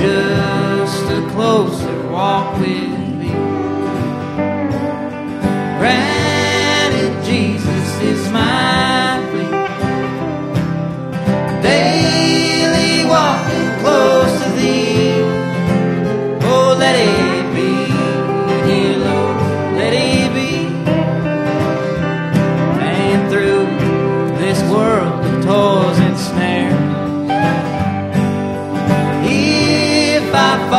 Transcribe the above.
just a closer walk with thee. Granted, Jesus is my plea. Daily walking close to thee. Oh, let it be, dear Lord, let it be. And through this world of toils and snares, if I